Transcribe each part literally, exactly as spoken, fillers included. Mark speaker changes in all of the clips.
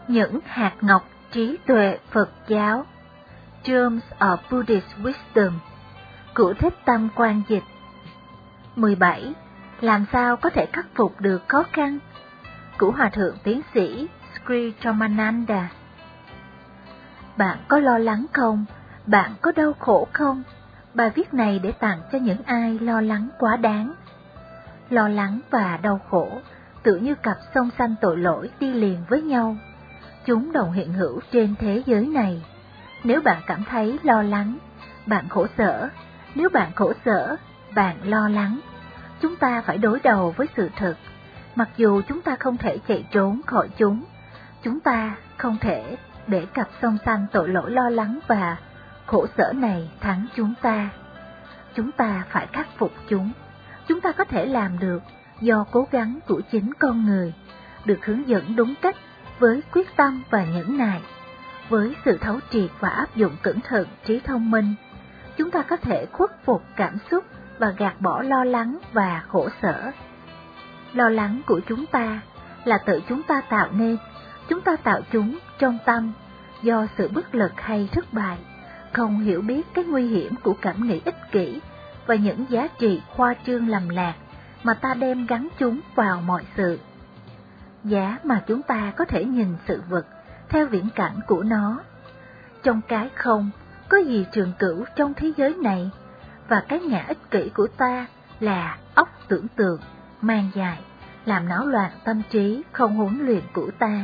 Speaker 1: Những hạt ngọc trí tuệ Phật giáo, Germs of Buddhist Wisdom, của Thích Tâm Quang dịch. mười bảy. Làm sao có thể khắc phục được khó khăn, của Hòa thượng tiến sĩ Sri Ramananda. Bạn có lo lắng không? Bạn có đau khổ không? Bài viết này để tặng cho những ai lo lắng quá đáng. Lo lắng và đau khổ tự như cặp song sanh tội lỗi đi liền với nhau. Chúng đồng hiện hữu trên thế giới này. Nếu bạn cảm thấy lo lắng, bạn khổ sở. Nếu bạn khổ sở, bạn lo lắng. Chúng ta phải đối đầu với sự thật. Mặc dù chúng ta không thể chạy trốn khỏi chúng, chúng ta không thể để cặp song sanh tội lỗi lo lắng và khổ sở này thắng chúng ta. Chúng ta phải khắc phục chúng. Chúng ta có thể làm được do cố gắng của chính con người, được hướng dẫn đúng cách với quyết tâm và nhẫn nại, với sự thấu triệt và áp dụng cẩn thận trí thông minh. Chúng ta có thể khuất phục cảm xúc và gạt bỏ lo lắng và khổ sở. Lo lắng của chúng ta là tự chúng ta tạo nên, chúng ta tạo chúng trong tâm do sự bất lực hay thất bại, không hiểu biết cái nguy hiểm của cảm nghĩ ích kỷ và những giá trị khoa trương lầm lạc mà ta đem gắn chúng vào mọi sự. Giá mà chúng ta có thể nhìn sự vật theo viễn cảnh của nó. Trong cái không có gì trường cửu trong thế giới này, và cái ngã ích kỷ của ta là óc tưởng tượng, mang dài, làm náo loạn tâm trí không huấn luyện của ta.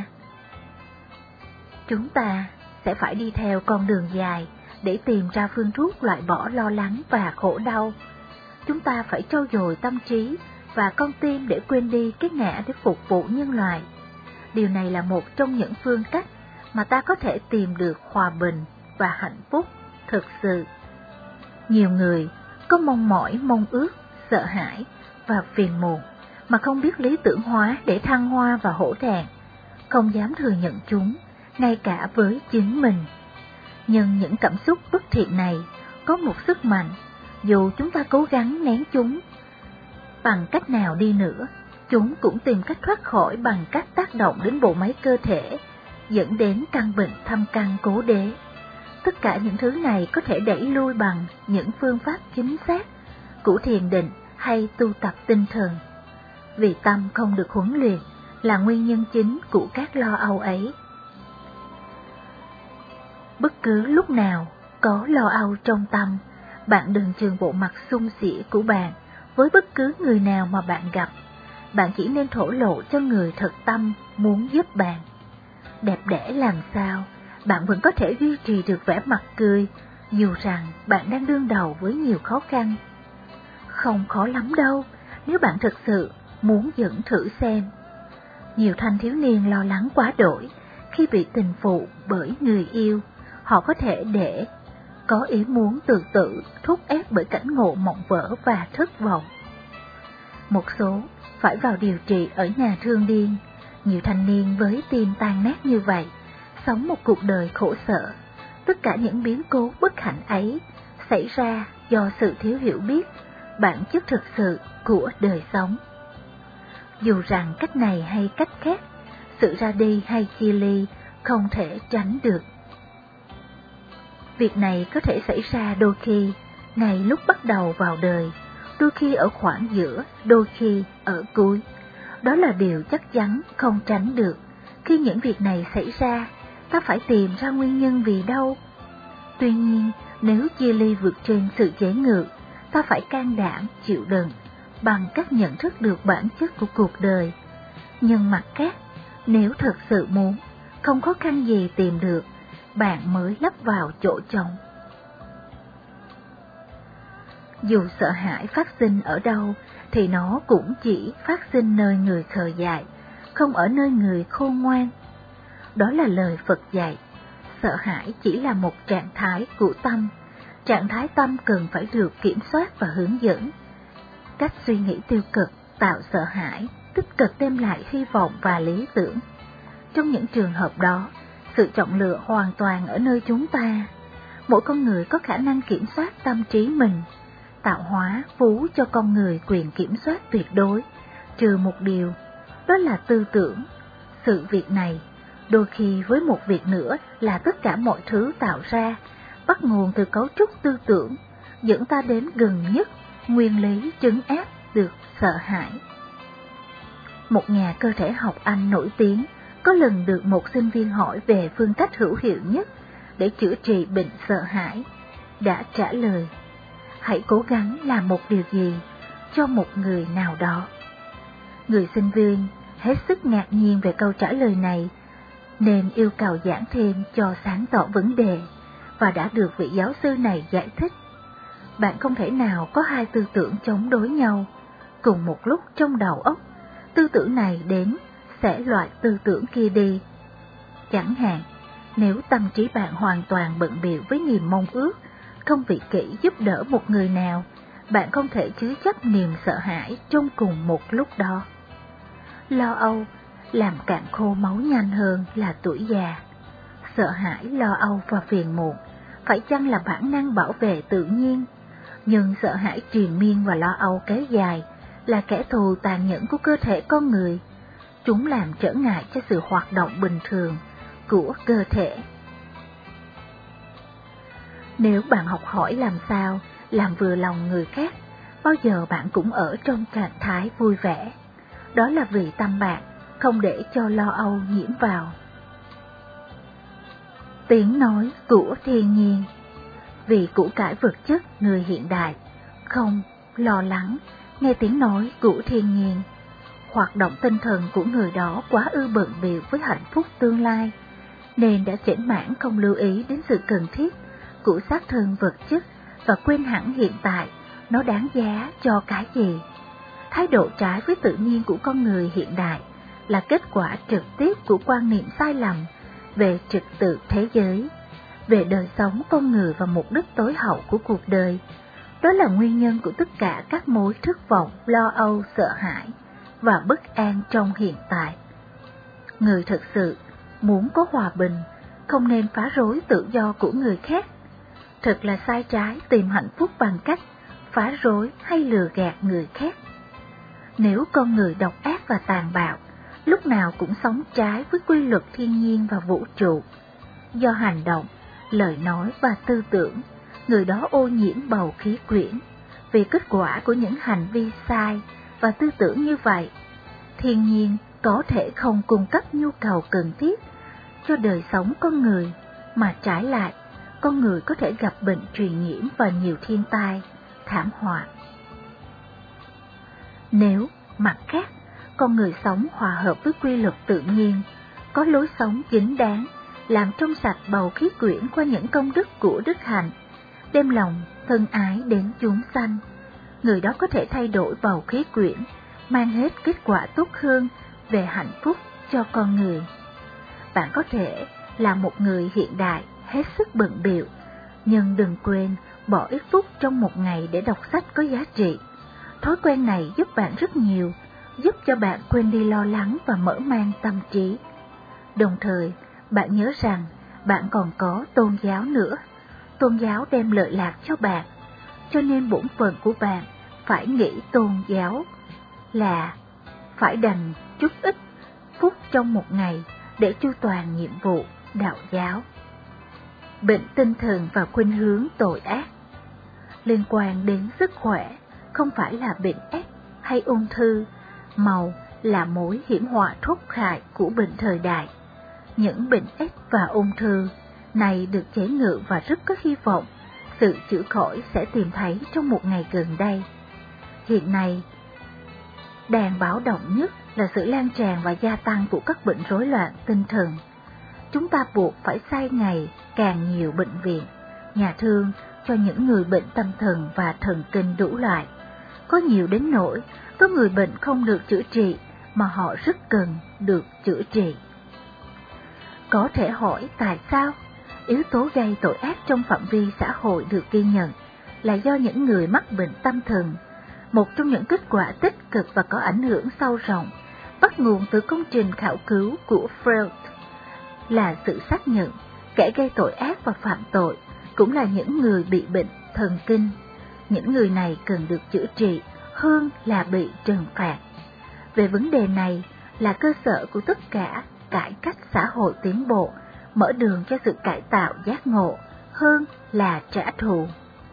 Speaker 1: Chúng ta sẽ phải đi theo con đường dài để tìm ra phương thuốc loại bỏ lo lắng và khổ đau. Chúng ta phải trau dồi tâm trí và con tim để quên đi cái ngã để phục vụ nhân loại. Điều này là một trong những phương cách mà ta có thể tìm được hòa bình và hạnh phúc thực sự. Nhiều người có mong mỏi, mong ước, sợ hãi và phiền muộn mà không biết lý tưởng hóa để thăng hoa và hổ thẹn, không dám thừa nhận chúng, ngay cả với chính mình. Nhưng những cảm xúc bất thiện này có một sức mạnh, dù chúng ta cố gắng nén chúng bằng cách nào đi nữa, chúng cũng tìm cách thoát khỏi bằng cách tác động đến bộ máy cơ thể, dẫn đến căn bệnh thâm căn cố đế. Tất cả những thứ này có thể đẩy lui bằng những phương pháp chính xác của thiền định hay tu tập tinh thần. Vì tâm không được huấn luyện là nguyên nhân chính của các lo âu ấy. Bất cứ lúc nào có lo âu trong tâm, bạn đừng trừng bộ mặt xung xỉa của bạn với bất cứ người nào mà bạn gặp. Bạn chỉ nên thổ lộ cho người thật tâm muốn giúp bạn. Đẹp đẽ làm sao, bạn vẫn có thể duy trì được vẻ mặt cười, dù rằng bạn đang đương đầu với nhiều khó khăn. Không khó lắm đâu, nếu bạn thực sự muốn dẫn thử xem. Nhiều thanh thiếu niên lo lắng quá đổi khi bị tình phụ bởi người yêu. Họ có thể để có ý muốn tự tử, thúc ép bởi cảnh ngộ mộng vỡ và thất vọng. Một số phải vào điều trị ở nhà thương điên. Nhiều thanh niên với tim tan nát như vậy sống một cuộc đời khổ sở. Tất cả những biến cố bất hạnh ấy xảy ra do sự thiếu hiểu biết bản chất thực sự của đời sống. Dù rằng cách này hay cách khác, sự ra đi hay chia ly không thể tránh được. Việc này có thể xảy ra đôi khi ngay lúc bắt đầu vào đời, đôi khi ở khoảng giữa, đôi khi ở cuối. Đó là điều chắc chắn không tránh được. Khi những việc này xảy ra, ta phải tìm ra nguyên nhân vì đâu. Tuy nhiên, nếu chia ly vượt trên sự chế ngự, ta phải can đảm chịu đựng bằng cách nhận thức được bản chất của cuộc đời. Nhưng mặt khác, nếu thật sự muốn, không khó khăn gì tìm được, bạn mới lắp vào chỗ trống. Dù sợ hãi phát sinh ở đâu, thì nó cũng chỉ phát sinh nơi người khờ dại, không ở nơi người khôn ngoan. Đó là lời Phật dạy. Sợ hãi chỉ là một trạng thái của tâm. Trạng thái tâm cần phải được kiểm soát và hướng dẫn. Cách suy nghĩ tiêu cực tạo sợ hãi, tích cực đem lại hy vọng và lý tưởng. Trong những trường hợp đó, sự chọn lựa hoàn toàn ở nơi chúng ta. Mỗi con người có khả năng kiểm soát tâm trí mình. Tạo hóa phú cho con người quyền kiểm soát tuyệt đối, trừ một điều, đó là tư tưởng. Sự việc này Đôi khi với một việc nữa là tất cả mọi thứ tạo ra, bắt nguồn từ cấu trúc tư tưởng, dẫn ta đến gần nhất nguyên lý trấn áp được sợ hãi. Một nhà cơ thể học Anh nổi tiếng có lần được một sinh viên hỏi về phương cách hữu hiệu nhất để chữa trị bệnh sợ hãi, đã trả lời: hãy cố gắng làm một điều gì cho một người nào đó. Người sinh viên hết sức ngạc nhiên về câu trả lời này, nên yêu cầu giảng thêm cho sáng tỏ vấn đề, và đã được vị giáo sư này giải thích: bạn không thể nào có hai tư tưởng chống đối nhau cùng một lúc trong đầu óc. Tư tưởng này đến sẽ loại tư tưởng kia đi. Chẳng hạn, nếu tâm trí bạn hoàn toàn bận bịu với niềm mong ước không vị kỷ giúp đỡ một người nào, bạn không thể chứa chấp niềm sợ hãi trong cùng một lúc đó. Lo âu làm cạn khô máu nhanh hơn là tuổi già. Sợ hãi, lo âu và phiền muộn phải chăng là bản năng bảo vệ tự nhiên, nhưng sợ hãi triền miên và lo âu kéo dài là kẻ thù tàn nhẫn của cơ thể con người. Chúng làm trở ngại cho sự hoạt động bình thường của cơ thể. Nếu bạn học hỏi làm sao làm vừa lòng người khác, bao giờ bạn cũng ở trong trạng thái vui vẻ. Đó là vì tâm bạn không để cho lo âu nhiễm vào. Tiếng nói của thiên nhiên. Vì củ cải vật chất người hiện đại không lo lắng nghe tiếng nói của thiên nhiên. Hoạt động tinh thần của người đó quá ư bận bịu với hạnh phúc tương lai, nên đã chểnh mãn không lưu ý đến sự cần thiết của xác thân vật chất và quên hẳn hiện tại nó đáng giá cho cái gì. Thái độ trái với tự nhiên của con người hiện đại là kết quả trực tiếp của quan niệm sai lầm về trật tự thế giới, về đời sống con người và mục đích tối hậu của cuộc đời. Đó là nguyên nhân của tất cả các mối thất vọng, lo âu, sợ hãi và bất an trong hiện tại. Người thực sự muốn có hòa bình không nên phá rối tự do của người khác. Thật là sai trái tìm hạnh phúc bằng cách phá rối hay lừa gạt người khác. Nếu con người độc ác và tàn bạo, lúc nào cũng sống trái với quy luật thiên nhiên và vũ trụ, do hành động, lời nói và tư tưởng, người đó ô nhiễm bầu khí quyển. Vì kết quả của những hành vi sai và tư tưởng như vậy, thiên nhiên có thể không cung cấp nhu cầu cần thiết cho đời sống con người, mà trái lại, con người có thể gặp bệnh truyền nhiễm và nhiều thiên tai, thảm họa. Nếu, mặt khác, con người sống hòa hợp với quy luật tự nhiên, có lối sống chính đáng, làm trong sạch bầu khí quyển qua những công đức của đức hạnh, đem lòng thân ái đến chúng sanh, người đó có thể thay đổi bầu khí quyển, mang hết kết quả tốt hơn về hạnh phúc cho con người. Bạn có thể là một người hiện đại hết sức bận bịu, nhưng đừng quên bỏ ít phút trong một ngày để đọc sách có giá trị. Thói quen này giúp bạn rất nhiều, giúp cho bạn quên đi lo lắng và mở mang tâm trí. Đồng thời, bạn nhớ rằng bạn còn có tôn giáo nữa. Tôn giáo đem lợi lạc cho bạn, cho nên bổn phận của bạn phải nghĩ tôn giáo là phải dành chút ít phút trong một ngày để chu toàn nhiệm vụ đạo giáo. Bệnh tinh thần và khuynh hướng tội ác liên quan đến sức khỏe không phải là bệnh ác hay ung thư, màu là mối hiểm họa thốt hại của bệnh thời đại. Những bệnh ác và ung thư này được chế ngự và rất có hy vọng sự chữa khỏi sẽ tìm thấy trong một ngày gần đây. Hiện nay, đàn báo động nhất là sự lan tràn và gia tăng của các bệnh rối loạn tinh thần. Chúng ta buộc phải xây ngày càng nhiều bệnh viện, nhà thương cho những người bệnh tâm thần và thần kinh đủ loại. Có nhiều đến nỗi có người bệnh không được chữa trị mà họ rất cần được chữa trị. Có thể hỏi tại sao yếu tố gây tội ác trong phạm vi xã hội được ghi nhận là do những người mắc bệnh tâm thần. Một trong những kết quả tích cực và có ảnh hưởng sâu rộng bắt nguồn từ công trình khảo cứu của Freud là sự xác nhận kẻ gây tội ác và phạm tội cũng là những người bị bệnh thần kinh. Những người này cần được chữa trị hơn là bị trừng phạt. Về vấn đề này là cơ sở của tất cả cải cách xã hội tiến bộ, mở đường cho sự cải tạo giác ngộ hơn là trả thù.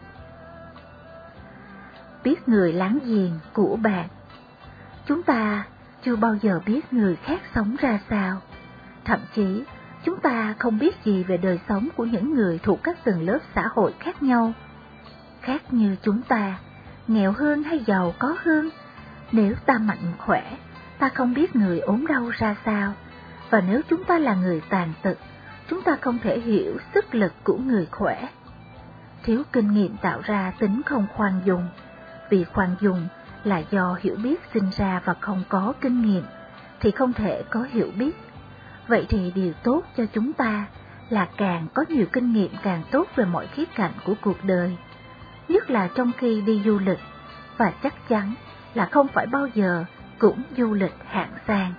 Speaker 1: Biết người láng giềng của bạn. Chúng ta chưa bao giờ biết người khác sống ra sao. Thậm chí, chúng ta không biết gì về đời sống của những người thuộc các tầng lớp xã hội khác nhau. Khác như chúng ta, nghèo hơn hay giàu có hơn, nếu ta mạnh khỏe, ta không biết người ốm đau ra sao. Và nếu chúng ta là người tàn tật, chúng ta không thể hiểu sức lực của người khỏe. Thiếu kinh nghiệm tạo ra tính không khoan dung, vì khoan dung là do hiểu biết sinh ra và không có kinh nghiệm, thì không thể có hiểu biết. Vậy thì điều tốt cho chúng ta là càng có nhiều kinh nghiệm càng tốt về mọi khía cạnh của cuộc đời, nhất là trong khi đi du lịch, và chắc chắn là không phải bao giờ cũng du lịch hạng sang.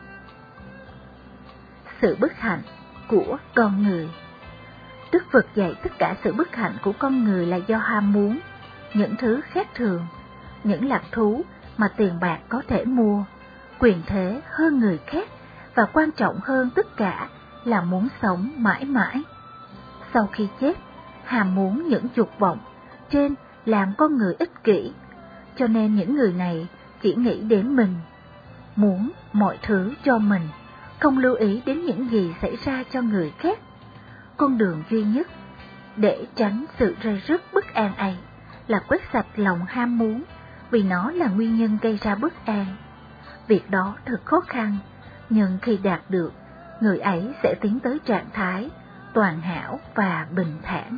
Speaker 1: Sự bất hạnh của con người. Đức Phật dạy tất cả sự bất hạnh của con người là do ham muốn, những thứ khác thường, những lạc thú mà tiền bạc có thể mua, quyền thế hơn người khác, và quan trọng hơn tất cả là muốn sống mãi mãi. Sau khi chết, ham muốn những dục vọng trên làm con người ích kỷ, cho nên những người này chỉ nghĩ đến mình, muốn mọi thứ cho mình, không lưu ý đến những gì xảy ra cho người khác. Con đường duy nhất để tránh sự rơi rứt bất an ấy là quét sạch lòng ham muốn, vì nó là nguyên nhân gây ra bất an. Việc đó thật khó khăn, nhưng khi đạt được, người ấy sẽ tiến tới trạng thái toàn hảo và bình thản.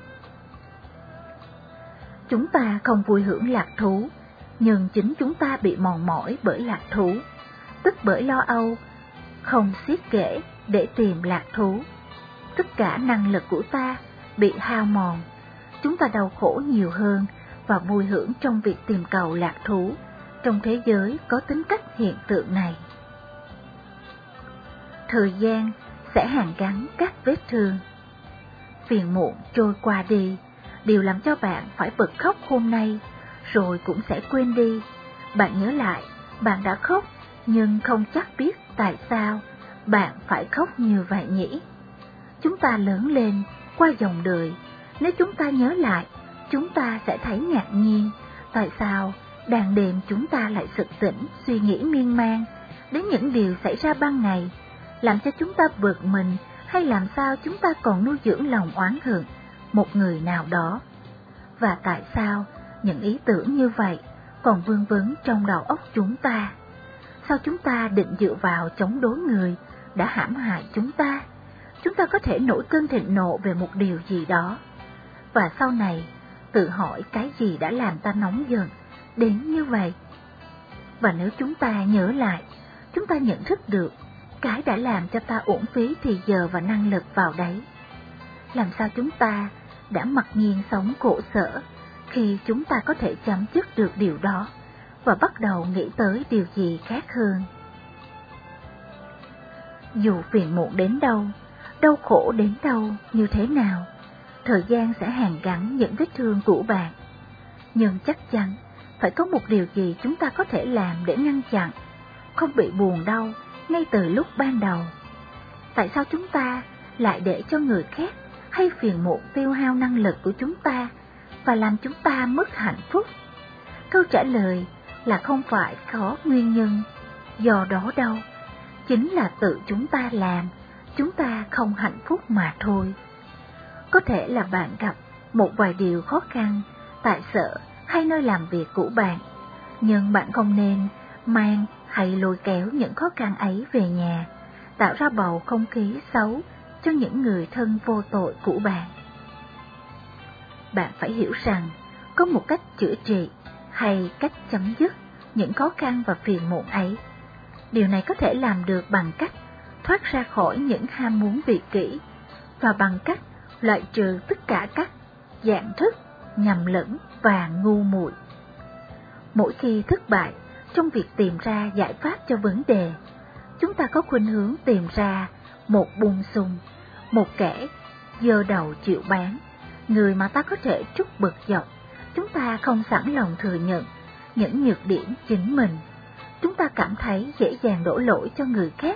Speaker 1: Chúng ta không vui hưởng lạc thú, nhưng chính chúng ta bị mòn mỏi bởi lạc thú, tức bởi lo âu không xiết kể để tìm lạc thú. Tất cả năng lực của ta bị hao mòn, chúng ta đau khổ nhiều hơn và vui hưởng trong việc tìm cầu lạc thú trong thế giới có tính cách hiện tượng này. Thời gian sẽ hàn gắn các vết thương. Phiền muộn trôi qua đi, điều làm cho bạn phải bật khóc hôm nay, rồi cũng sẽ quên đi. Bạn nhớ lại, bạn đã khóc, nhưng không chắc biết tại sao bạn phải khóc như vậy nhỉ. Chúng ta lớn lên qua dòng đời, nếu chúng ta nhớ lại, chúng ta sẽ thấy ngạc nhiên tại sao đàn đêm chúng ta lại sực tỉnh suy nghĩ miên man đến những điều xảy ra ban ngày, làm cho chúng ta bực mình, hay làm sao chúng ta còn nuôi dưỡng lòng oán hận một người nào đó. Và tại sao những ý tưởng như vậy còn vương vấn trong đầu óc chúng ta? Sao chúng ta định dựa vào chống đối người đã hãm hại chúng ta? Chúng ta có thể nổi cơn thịnh nộ về một điều gì đó, và sau này tự hỏi cái gì đã làm ta nóng giận đến như vậy. Và nếu chúng ta nhớ lại, chúng ta nhận thức được cái đã làm cho ta uổng phí thì giờ và năng lực vào đấy. Làm sao chúng ta đã mặc nhiên sống khổ sở khi chúng ta có thể chấm dứt được điều đó và bắt đầu nghĩ tới điều gì khác hơn? Dù phiền muộn đến đâu, đau khổ đến đâu như thế nào, thời gian sẽ hàn gắn những vết thương của bạn. Nhưng chắc chắn phải có một điều gì chúng ta có thể làm để ngăn chặn, không bị buồn đau ngay từ lúc ban đầu. Tại sao chúng ta lại để cho người khác hay phiền muộn tiêu hao năng lực của chúng ta và làm chúng ta mất hạnh phúc? Câu trả lời là không phải có nguyên nhân do đó đâu, chính là tự chúng ta làm chúng ta không hạnh phúc mà thôi. Có thể là bạn gặp một vài điều khó khăn tại sở hay nơi làm việc của bạn, nhưng bạn không nên mang hay lôi kéo những khó khăn ấy về nhà, tạo ra bầu không khí xấu cho những người thân vô tội của bạn. Bạn phải hiểu rằng có một cách chữa trị hay cách chấm dứt những khó khăn và phiền muộn ấy. Điều này có thể làm được bằng cách thoát ra khỏi những ham muốn vị kỷ và bằng cách loại trừ tất cả các dạng thức nhầm lẫn và ngu muội. Mỗi khi thất bại trong việc tìm ra giải pháp cho vấn đề, chúng ta có khuynh hướng tìm ra một bung sung, một kẻ giơ đầu chịu bán, người mà ta có thể trút bực dọc. Chúng ta không sẵn lòng thừa nhận những nhược điểm chính mình. Chúng ta cảm thấy dễ dàng đổ lỗi cho người khác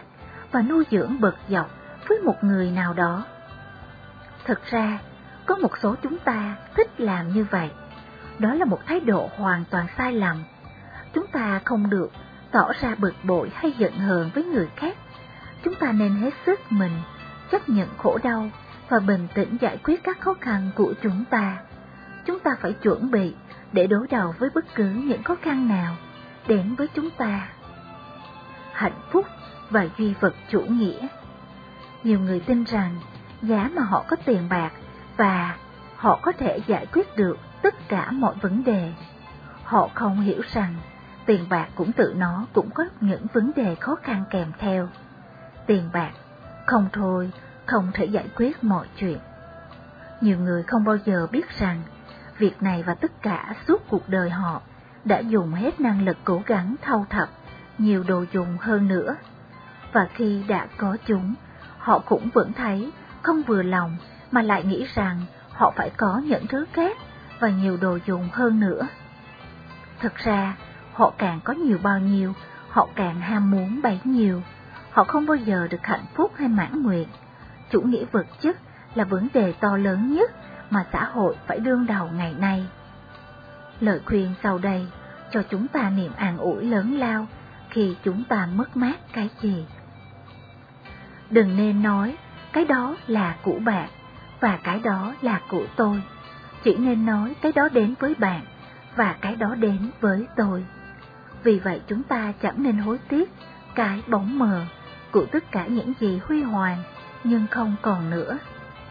Speaker 1: và nuôi dưỡng bậc dọc với một người nào đó. Thực ra, có một số chúng ta thích làm như vậy. Đó là một thái độ hoàn toàn sai lầm. Chúng ta không được tỏ ra bực bội hay giận hờn với người khác. Chúng ta nên hết sức mình, chấp nhận khổ đau và bình tĩnh giải quyết các khó khăn của chúng ta. Chúng ta phải chuẩn bị để đối đầu với bất cứ những khó khăn nào đến với chúng ta. Hạnh phúc và duy vật chủ nghĩa. Nhiều người tin rằng giá mà họ có tiền bạc và họ có thể giải quyết được tất cả mọi vấn đề. Họ không hiểu rằng tiền bạc cũng tự nó cũng có những vấn đề khó khăn kèm theo. Tiền bạc không thôi không thể giải quyết mọi chuyện. Nhiều người không bao giờ biết rằng việc này và tất cả suốt cuộc đời họ đã dùng hết năng lực cố gắng thâu thập nhiều đồ dùng hơn nữa. Và khi đã có chúng, họ cũng vẫn thấy không vừa lòng mà lại nghĩ rằng họ phải có những thứ khác và nhiều đồ dùng hơn nữa. Thực ra, họ càng có nhiều bao nhiêu, họ càng ham muốn bấy nhiêu. Họ không bao giờ được hạnh phúc hay mãn nguyện. Chủ nghĩa vật chất là vấn đề to lớn nhất mà xã hội phải đương đầu ngày nay. Lời khuyên sau đây cho chúng ta niềm an ủi lớn lao khi chúng ta mất mát cái gì. Đừng nên nói cái đó là của bạn và cái đó là của tôi. Chỉ nên nói cái đó đến với bạn và cái đó đến với tôi. Vì vậy chúng ta chẳng nên hối tiếc cái bóng mờ của tất cả những gì huy hoàng nhưng không còn nữa.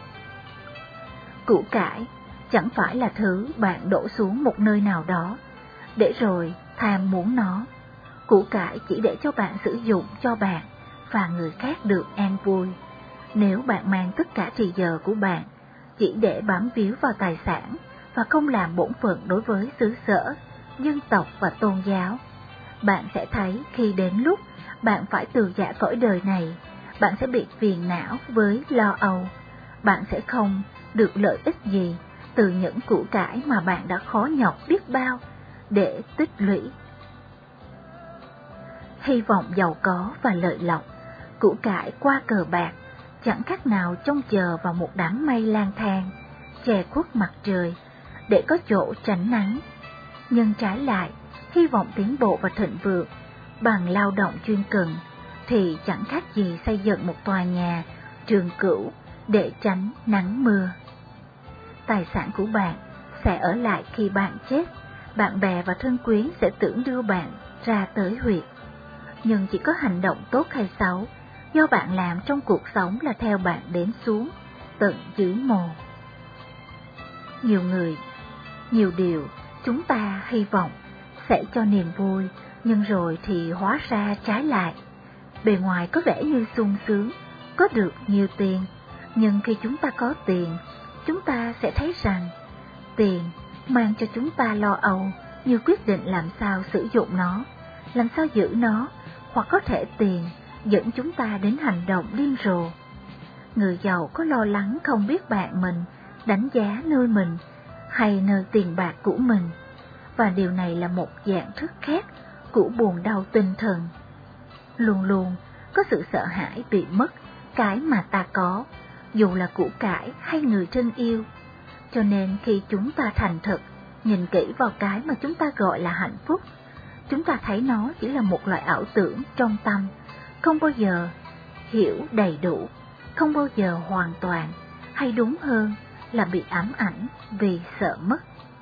Speaker 1: Của cải chẳng phải là thứ bạn đổ xuống một nơi nào đó để rồi tham muốn nó. Của cải chỉ để cho bạn sử dụng cho bạn và người khác được an vui. Nếu bạn mang tất cả thì giờ của bạn chỉ để bám víu vào tài sản và không làm bổn phận đối với xứ sở, dân tộc và tôn giáo, bạn sẽ thấy khi đến lúc bạn phải từ giã cõi đời này, bạn sẽ bị phiền não với lo âu. Bạn sẽ không được lợi ích gì từ những của cải mà bạn đã khó nhọc biết bao để tích lũy. Hy vọng giàu có và lợi lộc, của cải qua cờ bạc, chẳng khác nào trông chờ vào một đám mây lang thang, che khuất mặt trời, để có chỗ tránh nắng. Nhưng trái lại, hy vọng tiến bộ và thịnh vượng bằng lao động chuyên cần, thì chẳng khác gì xây dựng một tòa nhà trường cửu để tránh nắng mưa. Tài sản của bạn sẽ ở lại khi bạn chết, bạn bè và thân quyến sẽ tưởng đưa bạn ra tới huyệt. Nhưng chỉ có hành động tốt hay xấu do bạn làm trong cuộc sống là theo bạn đến xuống tận dưới mồ. Nhiều người, nhiều điều chúng ta hy vọng sẽ cho niềm vui, nhưng rồi thì hóa ra trái lại. Bề ngoài có vẻ như sung sướng, có được nhiều tiền, nhưng khi chúng ta có tiền, chúng ta sẽ thấy rằng tiền mang cho chúng ta lo âu như quyết định làm sao sử dụng nó, làm sao giữ nó, hoặc có thể tiền dẫn chúng ta đến hành động điên rồ. Người giàu có lo lắng không biết bạn mình đánh giá nơi mình hay nơi tiền bạc của mình, và điều này là một dạng thức khác của buồn đau tinh thần. Luôn luôn có sự sợ hãi bị mất cái mà ta có, dù là của cải hay người thân yêu. Cho nên khi chúng ta thành thật nhìn kỹ vào cái mà chúng ta gọi là hạnh phúc, chúng ta thấy nó chỉ là một loại ảo tưởng trong tâm, không bao giờ hiểu đầy đủ, không bao giờ hoàn toàn, hay đúng hơn là bị ám ảnh vì sợ mất.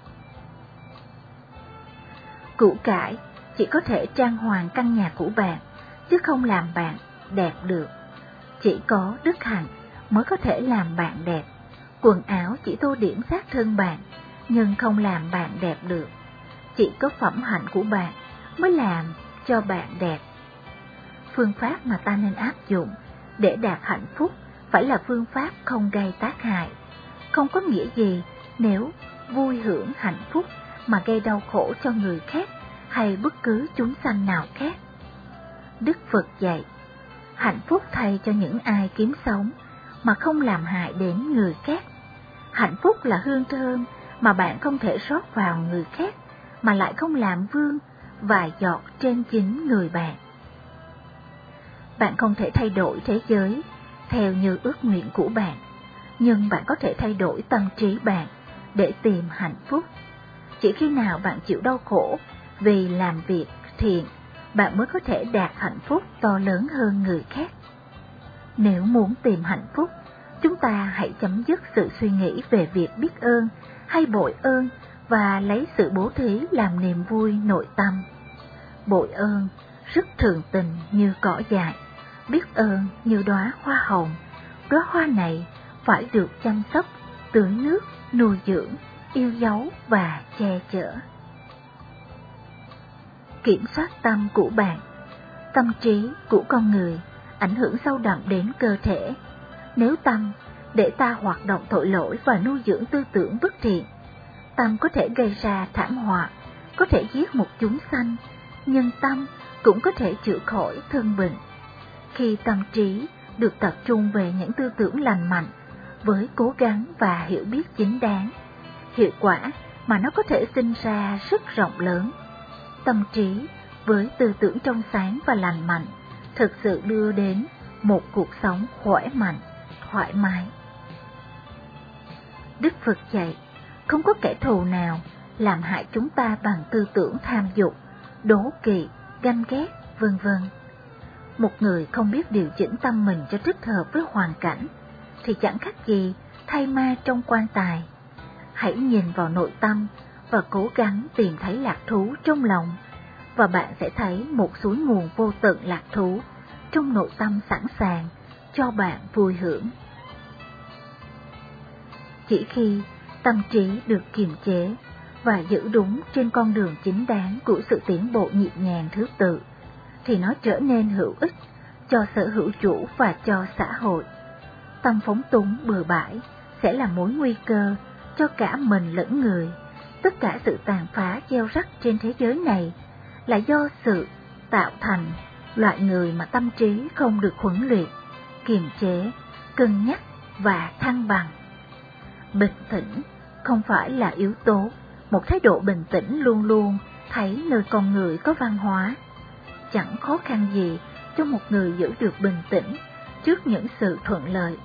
Speaker 1: Của cải chỉ có thể trang hoàng căn nhà của bạn, chứ không làm bạn đẹp được. Chỉ có đức hạnh mới có thể làm bạn đẹp. Quần áo chỉ tô điểm xác thân bạn, nhưng không làm bạn đẹp được. Chỉ có phẩm hạnh của bạn mới làm cho bạn đẹp. Phương pháp mà ta nên áp dụng để đạt hạnh phúc phải là phương pháp không gây tác hại. Không có nghĩa gì nếu vui hưởng hạnh phúc mà gây đau khổ cho người khác hay bất cứ chúng sanh nào khác. Đức Phật dạy, hạnh phúc thay cho những ai kiếm sống mà không làm hại đến người khác. Hạnh phúc là hương thơm mà bạn không thể rót vào người khác, mà lại không làm vương vài giọt trên chính người bạn. Bạn không thể thay đổi thế giới theo như ước nguyện của bạn, nhưng bạn có thể thay đổi tâm trí bạn để tìm hạnh phúc. Chỉ khi nào bạn chịu đau khổ vì làm việc thiện, bạn mới có thể đạt hạnh phúc to lớn hơn người khác. Nếu muốn tìm hạnh phúc, chúng ta hãy chấm dứt sự suy nghĩ về việc biết ơn hay bội ơn và lấy sự bố thí làm niềm vui nội tâm. Bội ơn rất thường tình như cỏ dại, biết ơn như đóa hoa hồng. Đóa hoa này phải được chăm sóc, tưới nước, nuôi dưỡng, yêu dấu và che chở. Kiểm soát tâm của bạn. Tâm trí của con người ảnh hưởng sâu đậm đến cơ thể. Nếu tâm để ta hoạt động tội lỗi và nuôi dưỡng tư tưởng bất thiện, tâm có thể gây ra thảm họa, có thể giết một chúng sanh, nhưng tâm cũng có thể chữa khỏi thân bệnh. Khi tâm trí được tập trung về những tư tưởng lành mạnh, với cố gắng và hiểu biết chính đáng, hiệu quả mà nó có thể sinh ra rất rộng lớn. Tâm trí với tư tưởng trong sáng và lành mạnh thực sự đưa đến một cuộc sống khỏe mạnh, thoải mái. Đức Phật dạy, không có kẻ thù nào làm hại chúng ta bằng tư tưởng tham dục, đố kỵ, ganh ghét, vân vân. Một người không biết điều chỉnh tâm mình cho thích hợp với hoàn cảnh thì chẳng khác gì thay ma trong quan tài. Hãy nhìn vào nội tâm và cố gắng tìm thấy lạc thú trong lòng, và bạn sẽ thấy một suối nguồn vô tận lạc thú trong nội tâm sẵn sàng cho bạn vui hưởng. Chỉ khi tâm trí được kiềm chế và giữ đúng trên con đường chính đáng của sự tiến bộ nhịp nhàng thứ tự, thì nó trở nên hữu ích cho sở hữu chủ và cho xã hội. Tâm phóng túng bừa bãi sẽ là mối nguy cơ cho cả mình lẫn người. Tất cả sự tàn phá gieo rắc trên thế giới này là do sự tạo thành loại người mà tâm trí không được huấn luyện, kiềm chế, cân nhắc và thăng bằng. Bình tĩnh không phải là yếu tố. Một thái độ bình tĩnh luôn luôn thấy nơi con người có văn hóa. Chẳng khó khăn gì cho một người giữ được bình tĩnh trước những sự thuận lợi.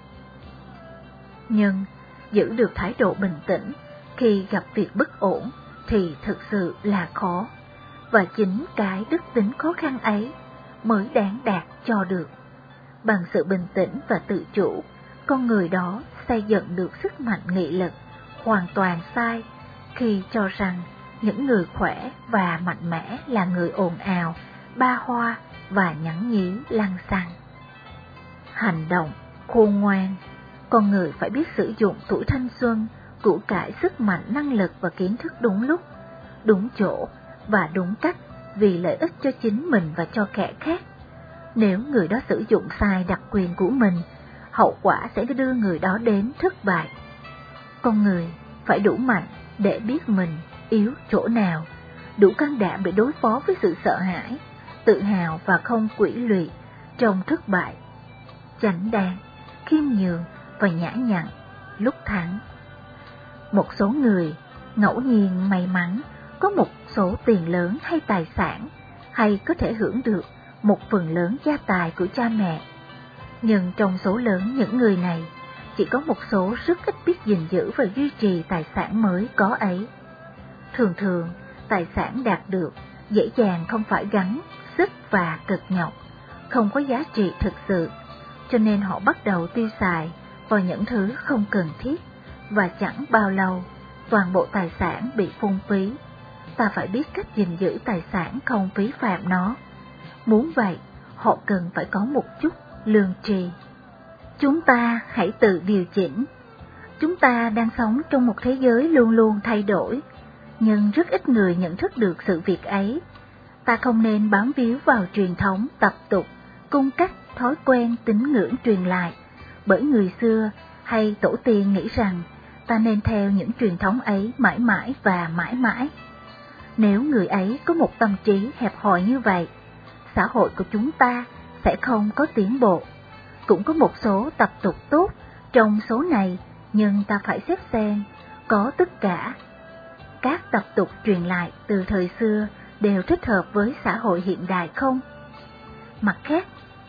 Speaker 1: Nhưng giữ được thái độ bình tĩnh khi gặp việc bất ổn thì thực sự là khó. Và chính cái đức tính khó khăn ấy mới đáng đạt cho được. Bằng sự bình tĩnh và tự chủ, con người đó xây dựng được sức mạnh nghị lực hoàn toàn sai khi cho rằng những người khỏe và mạnh mẽ là người ồn ào, ba hoa và nhẵn nhí lăng xăng. Hành động khôn ngoan. Con người phải biết sử dụng tuổi thanh xuân, của cải sức mạnh, năng lực và kiến thức đúng lúc, đúng chỗ và đúng cách vì lợi ích cho chính mình và cho kẻ khác. Nếu người đó sử dụng sai đặc quyền của mình, hậu quả sẽ đưa người đó đến thất bại. Con người phải đủ mạnh để biết mình yếu chỗ nào, đủ can đảm để đối phó với sự sợ hãi, tự hào và không quỷ lụy trong thất bại, chảnh đáng, khiêm nhường và nhã nhặn lúc thắng. Một số người ngẫu nhiên may mắn có một số tiền lớn hay tài sản, hay có thể hưởng được một phần lớn gia tài của cha mẹ. Nhưng trong số lớn những người này, chỉ có một số rất ít biết gìn giữ và duy trì tài sản mới có ấy. Thường thường, tài sản đạt được dễ dàng không phải gắng sức và cực nhọc, không có giá trị thực sự, cho nên họ bắt đầu tiêu xài vào những thứ không cần thiết, và chẳng bao lâu, toàn bộ tài sản bị phung phí. Ta phải biết cách gìn giữ tài sản không phí phạm nó. Muốn vậy, họ cần phải có một chút lương tri. Chúng ta hãy tự điều chỉnh. Chúng ta đang sống trong một thế giới luôn luôn thay đổi, nhưng rất ít người nhận thức được sự việc ấy. Ta không nên bám víu vào truyền thống, tập tục, cung cách, thói quen, tín ngưỡng truyền lại, bởi người xưa hay tổ tiên nghĩ rằng ta nên theo những truyền thống ấy mãi mãi và mãi mãi. Nếu người ấy có một tâm trí hẹp hòi như vậy, xã hội của chúng ta sẽ không có tiến bộ. Cũng có một số tập tục tốt trong số này, nhưng ta phải xếp xem có tất cả các tập tục truyền lại từ thời xưa đều thích hợp với xã hội hiện đại không? Mặt khác,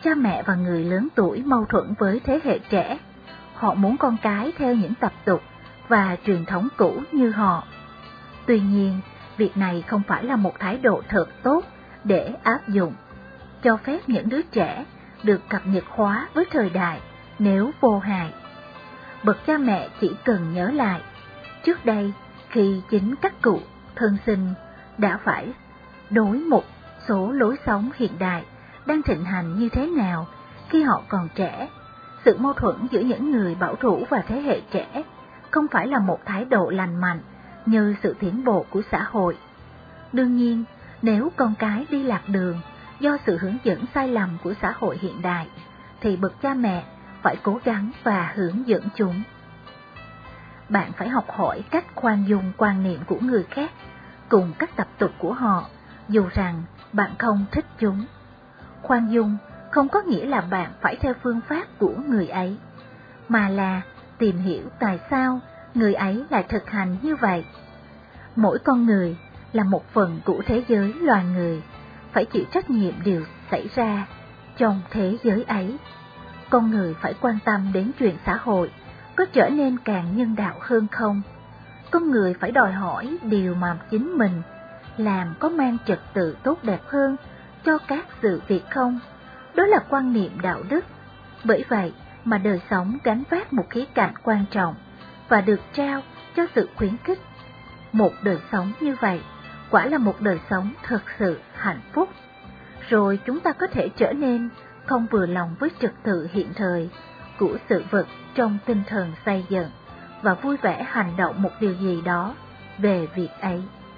Speaker 1: cha mẹ và người lớn tuổi mâu thuẫn với thế hệ trẻ. Họ muốn con cái theo những tập tục và truyền thống cũ như họ. Tuy nhiên, việc này không phải là một thái độ thật tốt để áp dụng, cho phép những đứa trẻ được cập nhật hóa với thời đại nếu vô hại. Bậc cha mẹ chỉ cần nhớ lại, trước đây khi chính các cụ thân sinh đã phải đối một số lối sống hiện đại đang thịnh hành như thế nào khi họ còn trẻ. Sự mâu thuẫn giữa những người bảo thủ và thế hệ trẻ không phải là một thái độ lành mạnh như sự tiến bộ của xã hội. Đương nhiên, nếu con cái đi lạc đường do sự hướng dẫn sai lầm của xã hội hiện đại, thì bậc cha mẹ phải cố gắng và hướng dẫn chúng. Bạn phải học hỏi cách khoan dung quan niệm của người khác cùng các tập tục của họ, dù rằng bạn không thích chúng. Khoan dung không có nghĩa là bạn phải theo phương pháp của người ấy, mà là tìm hiểu tại sao người ấy lại thực hành như vậy. Mỗi con người là một phần của thế giới loài người, phải chịu trách nhiệm điều xảy ra trong thế giới ấy. Con người phải quan tâm đến chuyện xã hội có trở nên càng nhân đạo hơn không. Con người phải đòi hỏi điều mà chính mình làm có mang trật tự tốt đẹp hơn cho các sự việc không. Đó là quan niệm đạo đức. Bởi vậy mà đời sống gánh vác một khía cạnh quan trọng và được trao cho sự khuyến khích. Một đời sống như vậy quả là một đời sống thật sự hạnh phúc. Rồi chúng ta có thể trở nên không vừa lòng với trật tự hiện thời của sự vật trong tinh thần xây dựng và vui vẻ hành động một điều gì đó về việc ấy.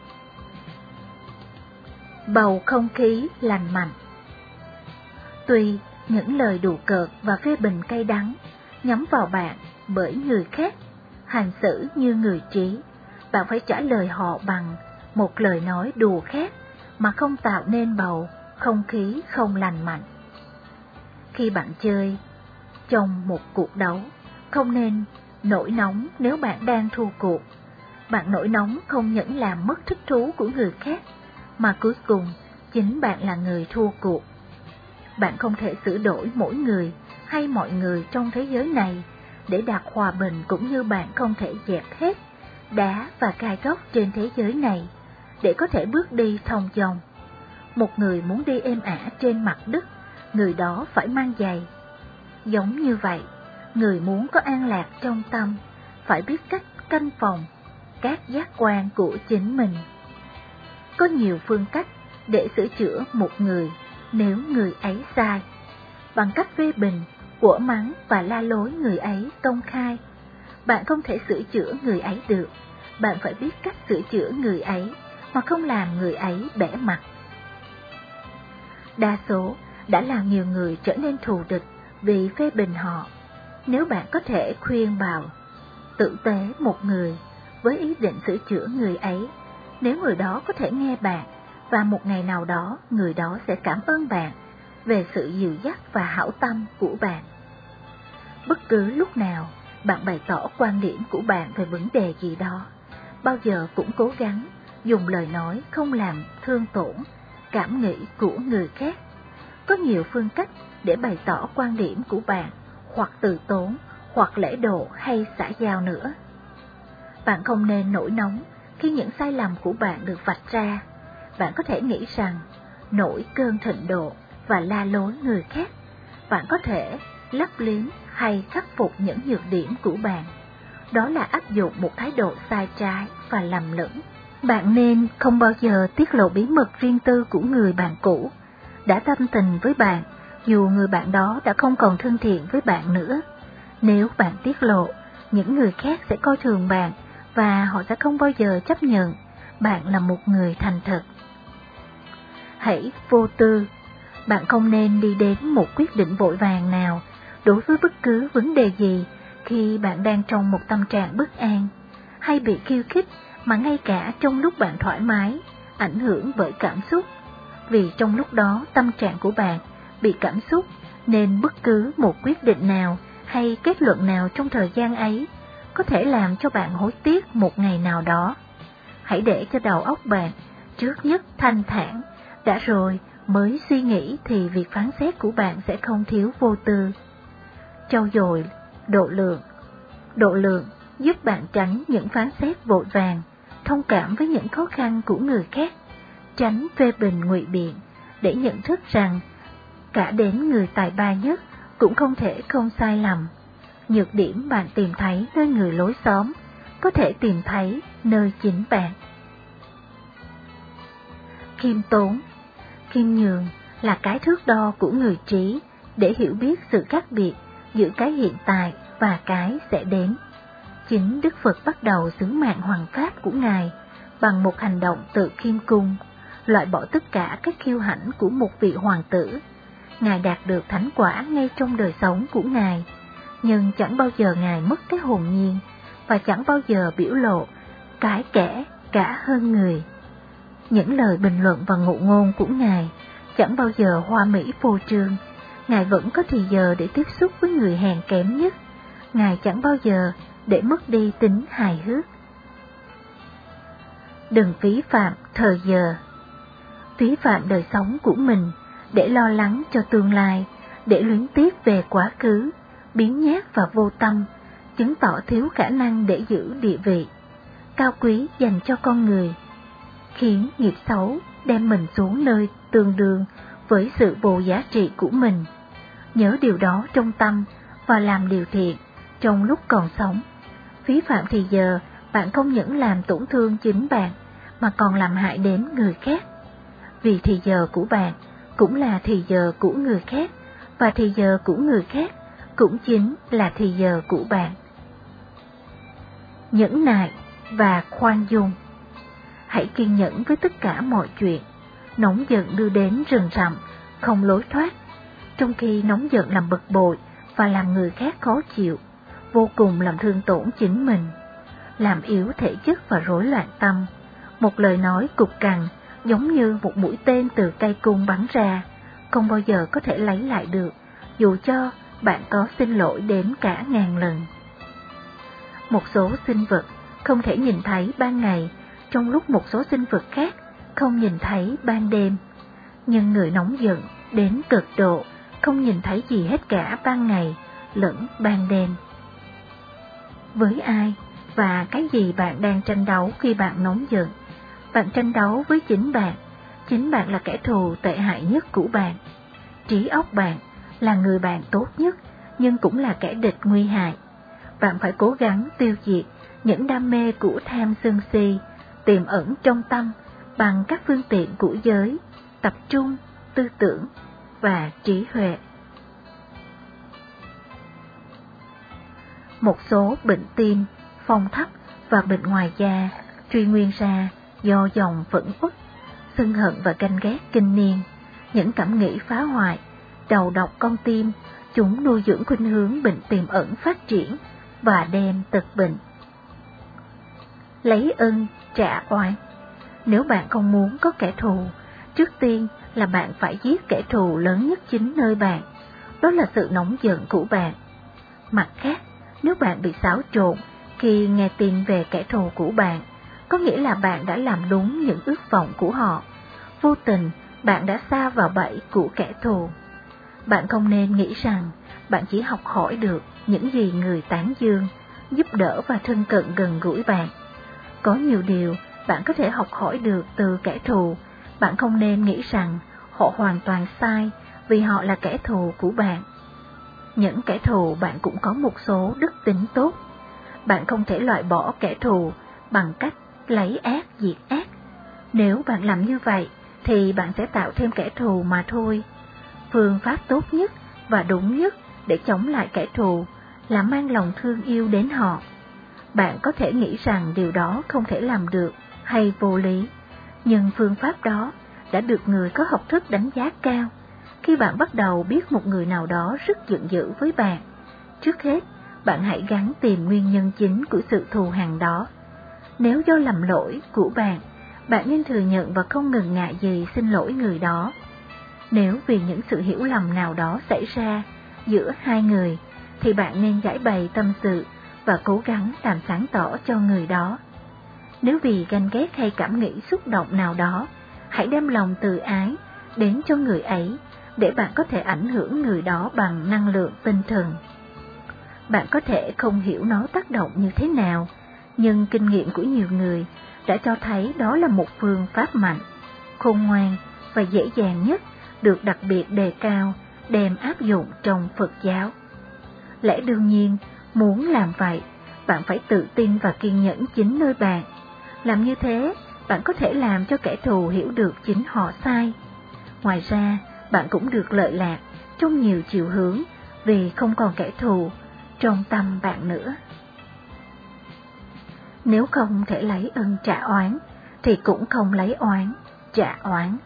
Speaker 1: Bầu không khí lành mạnh. Tuy những lời đùa cợt và phê bình cay đắng nhắm vào bạn bởi người khác hành xử như người trí, bạn phải trả lời họ bằng một lời nói đùa khác mà không tạo nên bầu không khí không lành mạnh. Khi bạn chơi trong một cuộc đấu, không nên nổi nóng nếu bạn đang thua cuộc. Bạn nổi nóng không những làm mất thích thú của người khác, mà cuối cùng chính bạn là người thua cuộc. Bạn không thể sửa đổi mỗi người hay mọi người trong thế giới này để đạt hòa bình, cũng như bạn không thể dẹp hết đá và gai góc trên thế giới này để có thể bước đi thông dong. Một người muốn đi êm ả trên mặt đất, người đó phải mang giày. Giống như vậy, người muốn có an lạc trong tâm phải biết cách canh phòng các giác quan của chính mình. Có nhiều phương cách để sửa chữa một người nếu người ấy sai. Bằng cách phê bình, quở mắng và la lối người ấy công khai, bạn không thể sửa chữa người ấy được. Bạn phải biết cách sửa chữa người ấy mà không làm người ấy bẽ mặt. Đa số đã làm nhiều người trở nên thù địch vì phê bình họ. Nếu bạn có thể khuyên bảo tử tế một người với ý định sửa chữa người ấy, nếu người đó có thể nghe bạn, và một ngày nào đó người đó sẽ cảm ơn bạn về sự dìu dắt và hảo tâm của bạn. Bất cứ lúc nào bạn bày tỏ quan điểm của bạn về vấn đề gì đó, bao giờ cũng cố gắng dùng lời nói không làm thương tổn cảm nghĩ của người khác. Có nhiều phương cách để bày tỏ quan điểm của bạn, hoặc từ tốn, hoặc lễ độ hay xã giao nữa. Bạn không nên nổi nóng khi những sai lầm của bạn được vạch ra. Bạn có thể nghĩ rằng nổi cơn thịnh nộ và la lối người khác. Bạn có thể lấp liếm hay khắc phục những nhược điểm của bạn. Đó là áp dụng một thái độ sai trái và lầm lẫn. Bạn nên không bao giờ tiết lộ bí mật riêng tư của người bạn cũ đã tâm tình với bạn, dù người bạn đó đã không còn thân thiện với bạn nữa. Nếu bạn tiết lộ, những người khác sẽ coi thường bạn và họ sẽ không bao giờ chấp nhận bạn là một người thành thật. Hãy vô tư. Bạn không nên đi đến một quyết định vội vàng nào đối với bất cứ vấn đề gì khi bạn đang trong một tâm trạng bất an, hay bị khiêu khích mà ngay cả trong lúc bạn thoải mái, ảnh hưởng bởi cảm xúc. Vì trong lúc đó tâm trạng của bạn bị cảm xúc, nên bất cứ một quyết định nào hay kết luận nào trong thời gian ấy có thể làm cho bạn hối tiếc một ngày nào đó. Hãy để cho đầu óc bạn trước nhất thanh thản, đã rồi mới suy nghĩ thì việc phán xét của bạn sẽ không thiếu vô tư. Trau dồi độ lượng. Độ lượng giúp bạn tránh những phán xét vội vàng, thông cảm với những khó khăn của người khác, tránh phê bình ngụy biện, để nhận thức rằng cả đến người tài ba nhất cũng không thể không sai lầm. Nhược điểm bạn tìm thấy nơi người lối xóm, có thể tìm thấy nơi chính bạn. Khiêm tốn. Khiêm nhường là cái thước đo của người trí để hiểu biết sự khác biệt giữa cái hiện tại và cái sẽ đến. Chính Đức Phật bắt đầu sứ mạng hoằng pháp của Ngài bằng một hành động tự khiêm cung, loại bỏ tất cả các kiêu hãnh của một vị hoàng tử. Ngài đạt được thánh quả ngay trong đời sống của Ngài, nhưng chẳng bao giờ Ngài mất cái hồn nhiên, và chẳng bao giờ biểu lộ cái kẻ cả hơn người. Những lời bình luận và ngụ ngôn của Ngài chẳng bao giờ hoa mỹ phô trương. Ngài vẫn có thì giờ để tiếp xúc với người hèn kém nhất. Ngài chẳng bao giờ để mất đi tính hài hước. Đừng phí phạm thời giờ. Phí phạm đời sống của mình để lo lắng cho tương lai, để luyến tiếc về quá khứ, biếng nhác và vô tâm, chứng tỏ thiếu khả năng để giữ địa vị cao quý dành cho con người, khiến nghiệp xấu đem mình xuống nơi tương đương với sự vô giá trị của mình. Nhớ điều đó trong tâm và làm điều thiện trong lúc còn sống. Phí phạm thì giờ, bạn không những làm tổn thương chính bạn, mà còn làm hại đến người khác. Vì thì giờ của bạn cũng là thì giờ của người khác, và thì giờ của người khác cũng chính là thì giờ của bạn. Nhẫn nại và khoan dung. Hãy kiên nhẫn với tất cả mọi chuyện. Nóng giận đưa đến rừng rậm, không lối thoát. Trong khi nóng giận làm bực bội và làm người khác khó chịu, vô cùng làm thương tổn chính mình, làm yếu thể chất và rối loạn tâm. Một lời nói cục cằn giống như một mũi tên từ cây cung bắn ra, không bao giờ có thể lấy lại được, dù cho bạn có xin lỗi đến cả ngàn lần. Một số sinh vật không thể nhìn thấy ban ngày, trong lúc một số sinh vật khác không nhìn thấy ban đêm. Nhưng người nóng giận đến cực độ không nhìn thấy gì hết cả ban ngày lẫn ban đêm. Với ai và cái gì bạn đang tranh đấu khi bạn nóng giận? Bạn tranh đấu với chính bạn. Chính bạn là kẻ thù tệ hại nhất của bạn. Trí óc bạn là người bạn tốt nhất, nhưng cũng là kẻ địch nguy hại. Bạn phải cố gắng tiêu diệt những đam mê của tham sân si tiềm ẩn trong tâm bằng các phương tiện của giới, tập trung, tư tưởng và trí huệ. Một số bệnh tim, phong thấp và bệnh ngoài da truy nguyên ra do dòng phẫn uất, sân hận và ganh ghét kinh niên, những cảm nghĩ phá hoại, đầu độc con tim. Chúng nuôi dưỡng khuynh hướng bệnh tiềm ẩn phát triển và đem tật bệnh. Lấy ân trả oán. Nếu bạn không muốn có kẻ thù, trước tiên là bạn phải giết kẻ thù lớn nhất chính nơi bạn, đó là sự nóng giận của bạn. Mặt khác, nếu bạn bị xáo trộn khi nghe tin về kẻ thù của bạn, có nghĩa là bạn đã làm đúng những ước vọng của họ. Vô tình, bạn đã sa vào bẫy của kẻ thù. Bạn không nên nghĩ rằng bạn chỉ học hỏi được những gì người tán dương, giúp đỡ và thân cận gần gũi bạn. Có nhiều điều bạn có thể học hỏi được từ kẻ thù. Bạn không nên nghĩ rằng họ hoàn toàn sai vì họ là kẻ thù của bạn. Những kẻ thù bạn cũng có một số đức tính tốt. Bạn không thể loại bỏ kẻ thù bằng cách lấy ác diệt ác. Nếu bạn làm như vậy thì bạn sẽ tạo thêm kẻ thù mà thôi. Phương pháp tốt nhất và đúng nhất để chống lại kẻ thù là mang lòng thương yêu đến họ. Bạn có thể nghĩ rằng điều đó không thể làm được hay vô lý, nhưng phương pháp đó đã được người có học thức đánh giá cao. Khi bạn bắt đầu biết một người nào đó rất giận dữ với bạn, trước hết bạn hãy gắng tìm nguyên nhân chính của sự thù hằn đó. Nếu do lầm lỗi của bạn, bạn nên thừa nhận và không ngần ngại gì xin lỗi người đó. Nếu vì những sự hiểu lầm nào đó xảy ra giữa hai người, thì bạn nên giải bày tâm sự và cố gắng làm sáng tỏ cho người đó. Nếu vì ganh ghét hay cảm nghĩ xúc động nào đó, hãy đem lòng từ ái đến cho người ấy để bạn có thể ảnh hưởng người đó bằng năng lượng tinh thần. Bạn có thể không hiểu nó tác động như thế nào, nhưng kinh nghiệm của nhiều người đã cho thấy đó là một phương pháp mạnh, khôn ngoan và dễ dàng nhất được đặc biệt đề cao đem áp dụng trong Phật giáo. Lẽ đương nhiên, muốn làm vậy, bạn phải tự tin và kiên nhẫn chính nơi bạn. Làm như thế, bạn có thể làm cho kẻ thù hiểu được chính họ sai. Ngoài ra, bạn cũng được lợi lạc trong nhiều chiều hướng vì không còn kẻ thù trong tâm bạn nữa. Nếu không thể lấy ân trả oán, thì cũng không lấy oán trả oán.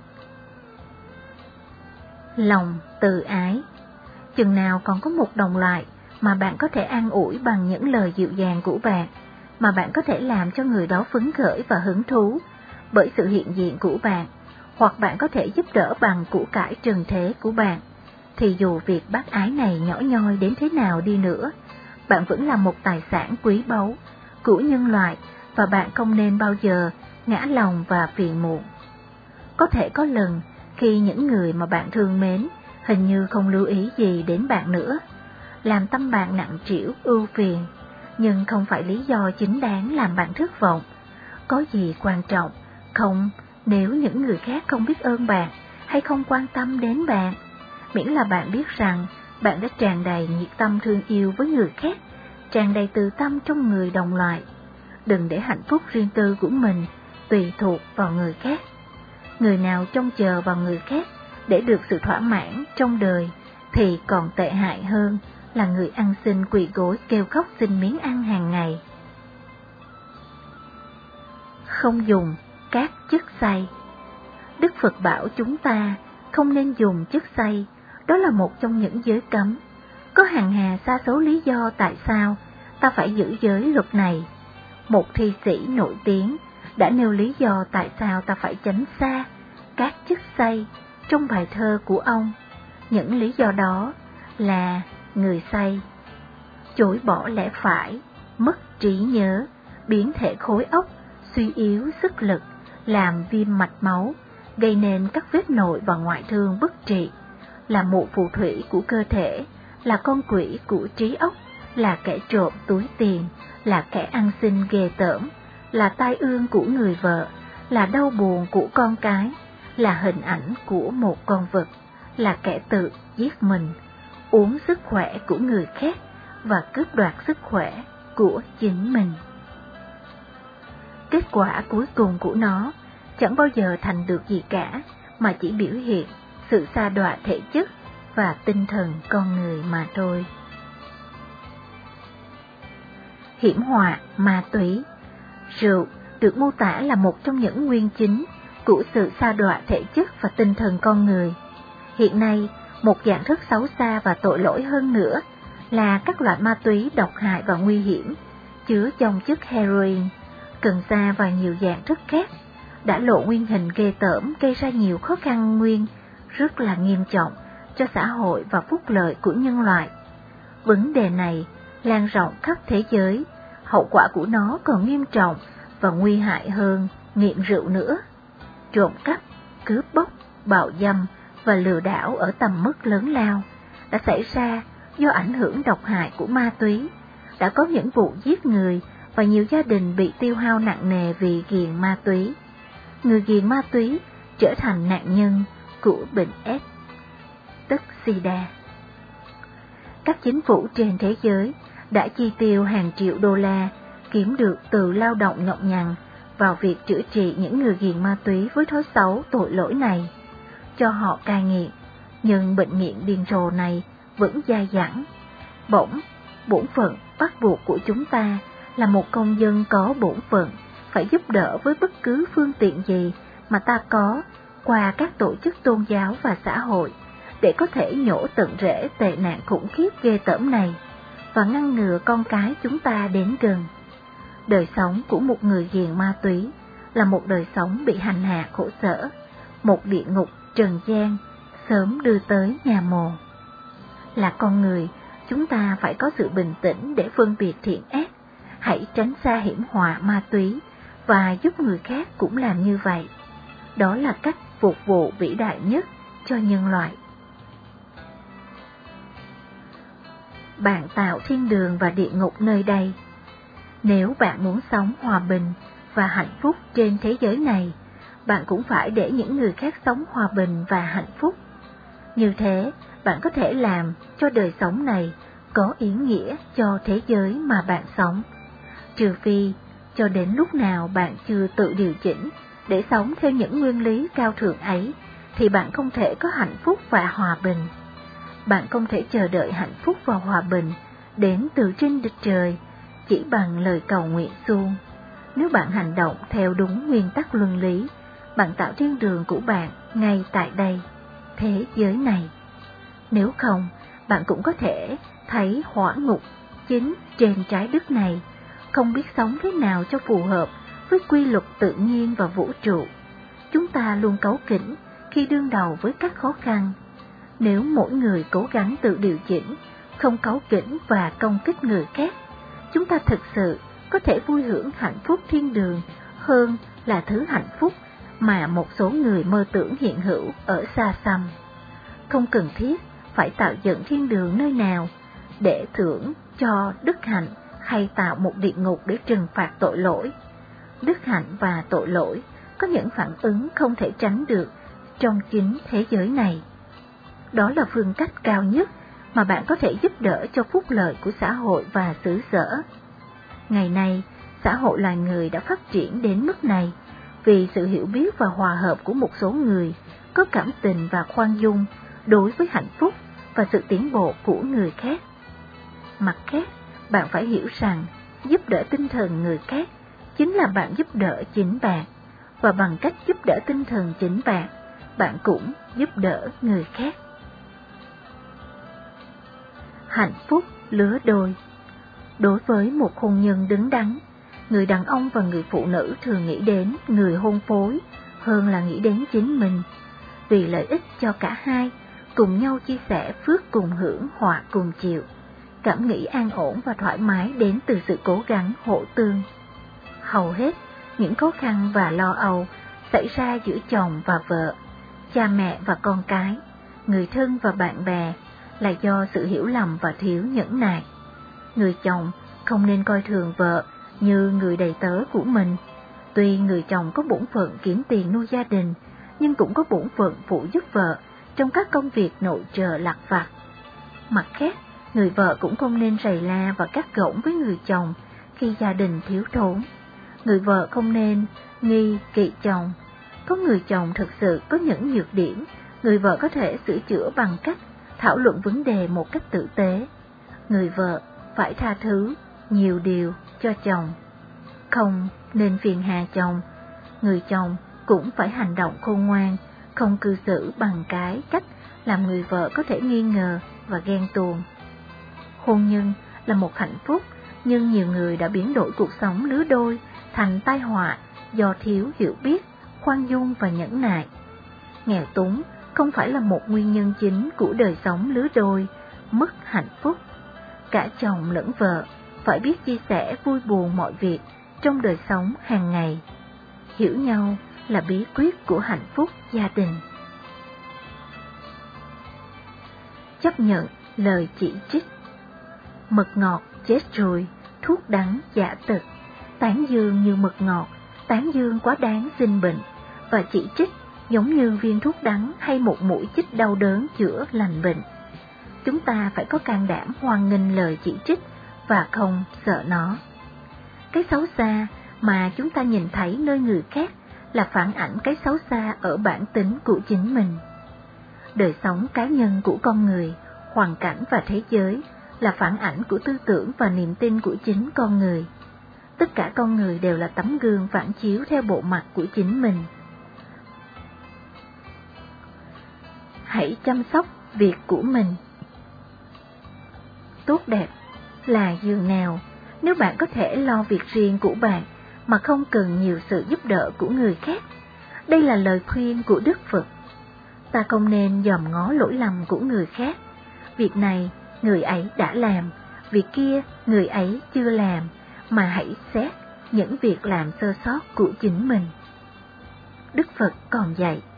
Speaker 1: Lòng từ ái. Chừng nào còn có một đồng loại mà bạn có thể an ủi bằng những lời dịu dàng của bạn, mà bạn có thể làm cho người đó phấn khởi và hứng thú bởi sự hiện diện của bạn, hoặc bạn có thể giúp đỡ bằng của cải trần thế của bạn, thì dù việc bác ái này nhỏ nhoi đến thế nào đi nữa, bạn vẫn là một tài sản quý báu của nhân loại, và bạn không nên bao giờ ngã lòng và phiền muộn. Có thể có lần khi những người mà bạn thương mến hình như không lưu ý gì đến bạn nữa, làm tâm bạn nặng trĩu ưu phiền, nhưng không phải lý do chính đáng làm bạn thất vọng. Có gì quan trọng không nếu những người khác không biết ơn bạn hay không quan tâm đến bạn, miễn là bạn biết rằng bạn đã tràn đầy nhiệt tâm thương yêu với người khác, tràn đầy từ tâm trong người đồng loại. Đừng để hạnh phúc riêng tư của mình tùy thuộc vào người khác. Người nào trông chờ vào người khác để được sự thỏa mãn trong đời thì còn tệ hại hơn là người ăn xin quỳ gối kêu khóc xin miếng ăn hàng ngày. Không dùng các chất xay. Đức Phật bảo chúng ta không nên dùng chất xay, đó là một trong những giới cấm. Có hàng hà sa số lý do tại sao ta phải giữ giới luật này. Một thi sĩ nổi tiếng đã nêu lý do tại sao ta phải tránh xa các chất xay trong bài thơ của ông. Những lý do đó là người say chối bỏ lẽ phải, mất trí nhớ, biến thể khối óc, suy yếu sức lực, làm viêm mạch máu, gây nên các vết nội và ngoại thương bất trị, là mụ phù thủy của cơ thể, là con quỷ của trí óc, là kẻ trộm túi tiền, là kẻ ăn xin ghê tởm, là tai ương của người vợ, là đau buồn của con cái, là hình ảnh của một con vật, là kẻ tự giết mình, uống sức khỏe của người khác và cướp đoạt sức khỏe của chính mình. Kết quả cuối cùng của nó chẳng bao giờ thành được gì cả, mà chỉ biểu hiện sự sa đọa thể chất và tinh thần con người mà thôi. Hiểm họa ma túy. Rượu được mô tả là một trong những nguyên chính của sự sa đọa thể chất và tinh thần con người. Hiện nay, một dạng rất xấu xa và tội lỗi hơn nữa là các loại ma túy độc hại và nguy hiểm, chứa trong chất heroin, cần sa và nhiều dạng rất khác, đã lộ nguyên hình ghê tởm, gây ra nhiều khó khăn nguyên rất là nghiêm trọng cho xã hội và phúc lợi của nhân loại. Vấn đề này lan rộng khắp thế giới, hậu quả của nó còn nghiêm trọng và nguy hại hơn nghiện rượu nữa. Trộm cắp, cướp bóc, bạo dâm và lừa đảo ở tầm mức lớn lao đã xảy ra do ảnh hưởng độc hại của ma túy. Đã có những vụ giết người và nhiều gia đình bị tiêu hao nặng nề vì ghiền ma túy. Người ghiền ma túy trở thành nạn nhân của bệnh AIDS, tức SIDA. Các chính phủ trên thế giới đã chi tiêu hàng triệu đô la kiếm được từ lao động nhọc nhằn vào việc chữa trị những người ghiền ma túy với thói xấu tội lỗi này, cho họ cai nghiện, nhưng bệnh nghiện điên rồ này vẫn dai dẳng. Bỗng, bổn phận bắt buộc của chúng ta là một công dân có bổn phận phải giúp đỡ với bất cứ phương tiện gì mà ta có qua các tổ chức tôn giáo và xã hội để có thể nhổ tận rễ tệ nạn khủng khiếp ghê tởm này và ngăn ngừa con cái chúng ta đến gần. Đời sống của một người ghiền ma túy là một đời sống bị hành hạ khổ sở, một địa ngục trần gian sớm đưa tới nhà mồ. Là con người, chúng ta phải có sự bình tĩnh để phân biệt thiện ác, hãy tránh xa hiểm họa ma túy và giúp người khác cũng làm như vậy. Đó là cách phục vụ vĩ đại nhất cho nhân loại. Bạn tạo thiên đường và địa ngục nơi đây. Nếu bạn muốn sống hòa bình và hạnh phúc trên thế giới này, bạn cũng phải để những người khác sống hòa bình và hạnh phúc. Như thế, bạn có thể làm cho đời sống này có ý nghĩa cho thế giới mà bạn sống. Trừ phi, cho đến lúc nào bạn chưa tự điều chỉnh để sống theo những nguyên lý cao thượng ấy, thì bạn không thể có hạnh phúc và hòa bình. Bạn không thể chờ đợi hạnh phúc và hòa bình đến từ trên đất trời chỉ bằng lời cầu nguyện suông. Nếu bạn hành động theo đúng nguyên tắc luân lý, bạn tạo thiên đường của bạn ngay tại đây, thế giới này. Nếu không, bạn cũng có thể thấy hỏa ngục chính trên trái đất này, không biết sống thế nào cho phù hợp với quy luật tự nhiên và vũ trụ. Chúng ta luôn cáu kỉnh khi đương đầu với các khó khăn. Nếu mỗi người cố gắng tự điều chỉnh, không cáu kỉnh và công kích người khác, chúng ta thực sự có thể vui hưởng hạnh phúc thiên đường hơn là thứ hạnh phúc mà một số người mơ tưởng hiện hữu ở xa xăm. Không cần thiết phải tạo dựng thiên đường nơi nào để thưởng cho đức hạnh hay tạo một địa ngục để trừng phạt tội lỗi. Đức hạnh và tội lỗi có những phản ứng không thể tránh được trong chính thế giới này. Đó là phương cách cao nhất mà bạn có thể giúp đỡ cho phúc lợi của xã hội và xứ sở. Ngày nay, xã hội loài người đã phát triển đến mức này vì sự hiểu biết và hòa hợp của một số người có cảm tình và khoan dung đối với hạnh phúc và sự tiến bộ của người khác. Mặt khác, bạn phải hiểu rằng giúp đỡ tinh thần người khác chính là bạn giúp đỡ chính bạn, và bằng cách giúp đỡ tinh thần chính bạn, bạn cũng giúp đỡ người khác. Hạnh phúc lứa đôi. Đối với một hôn nhân đứng đắn, người đàn ông và người phụ nữ thường nghĩ đến người hôn phối hơn là nghĩ đến chính mình, vì lợi ích cho cả hai, cùng nhau chia sẻ phước cùng hưởng họa cùng chịu. Cảm nghĩ an ổn và thoải mái đến từ sự cố gắng hỗ tương. Hầu hết, những khó khăn và lo âu xảy ra giữa chồng và vợ, cha mẹ và con cái, người thân và bạn bè là do sự hiểu lầm và thiếu nhẫn nại. Người chồng không nên coi thường vợ như người đầy tớ của mình. Tuy người chồng có bổn phận kiếm tiền nuôi gia đình, nhưng cũng có bổn phận phụ giúp vợ trong các công việc nội trợ lặt vặt. Mặt khác, người vợ cũng không nên rầy la và cắt gỏng với người chồng khi gia đình thiếu thốn. Người vợ không nên nghi kỵ chồng. Có người chồng thực sự có những nhược điểm, người vợ có thể sửa chữa bằng cách thảo luận vấn đề một cách tử tế. Người vợ phải tha thứ nhiều điều cho chồng, không nên phiền hà chồng. Người chồng cũng phải hành động khôn ngoan, không cư xử bằng cái cách làm người vợ có thể nghi ngờ và ghen tuông. Hôn nhân là một hạnh phúc, nhưng nhiều người đã biến đổi cuộc sống lứa đôi thành tai họa do thiếu hiểu biết, khoan dung và nhẫn nại. Nghèo túng không phải là một nguyên nhân chính của đời sống lứa đôi mất hạnh phúc. Cả chồng lẫn vợ phải biết chia sẻ vui buồn mọi việc trong đời sống hàng ngày. Hiểu nhau là bí quyết của hạnh phúc gia đình. Chấp nhận lời chỉ trích. Mật ngọt chết rồi, thuốc đắng giả tật. Tán dương như mật ngọt, tán dương quá đáng sinh bệnh, và chỉ trích giống như viên thuốc đắng hay một mũi chích đau đớn chữa lành bệnh. Chúng ta phải có can đảm hoan nghênh lời chỉ trích và không sợ nó. Cái xấu xa mà chúng ta nhìn thấy nơi người khác là phản ảnh cái xấu xa ở bản tính của chính mình. Đời sống cá nhân của con người, hoàn cảnh và thế giới là phản ảnh của tư tưởng và niềm tin của chính con người. Tất cả con người đều là tấm gương phản chiếu theo bộ mặt của chính mình. Hãy chăm sóc việc của mình. Tốt đẹp là giường nào nếu bạn có thể lo việc riêng của bạn mà không cần nhiều sự giúp đỡ của người khác. Đây là lời khuyên của Đức Phật. Ta không nên dòm ngó lỗi lầm của người khác. Việc này người ấy đã làm, việc kia người ấy chưa làm, mà hãy xét những việc làm sơ sót của chính mình. Đức Phật còn dạy,